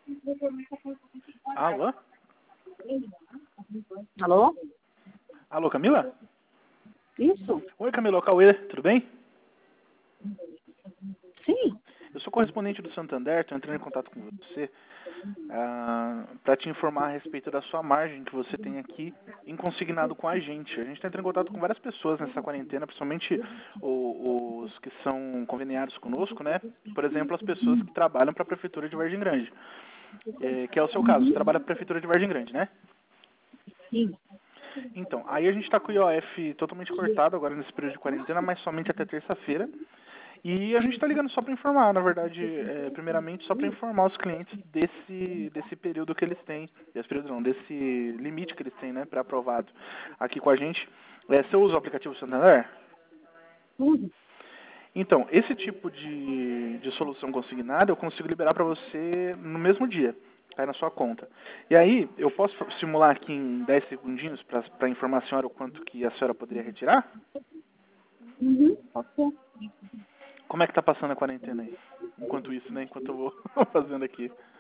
Alô? Alô? Alô, Camila? Isso? Oi, Camila, Cauê, tudo bem? Sim. Eu sou correspondente do Santander, estou entrando em contato com você para te informar a respeito da sua margem que você tem aqui em consignado com a gente. A gente está entrando em contato com várias pessoas nessa quarentena, principalmente os que são conveniados conosco, né? Por exemplo, as pessoas que trabalham para a Prefeitura de Vargem Grande, que é o seu caso, você trabalha para a Prefeitura de Vargem Grande, né? Sim. Então, aí a gente está com o IOF totalmente cortado agora nesse período de quarentena, mas somente até terça-feira. E a gente está ligando só para informar, na verdade, primeiramente só para informar os clientes desse período que eles têm, desse limite que eles têm, né, pré-aprovado aqui com a gente. Você usa o aplicativo Santander? Tudo. Então, esse tipo de solução consignada eu consigo liberar para você no mesmo dia, cai na sua conta. E aí, eu posso simular aqui em 10 segundinhos para informar a senhora o quanto que a senhora poderia retirar? Pode ser. Como é que tá passando a quarentena aí? Enquanto isso, né? Enquanto eu vou fazendo aqui.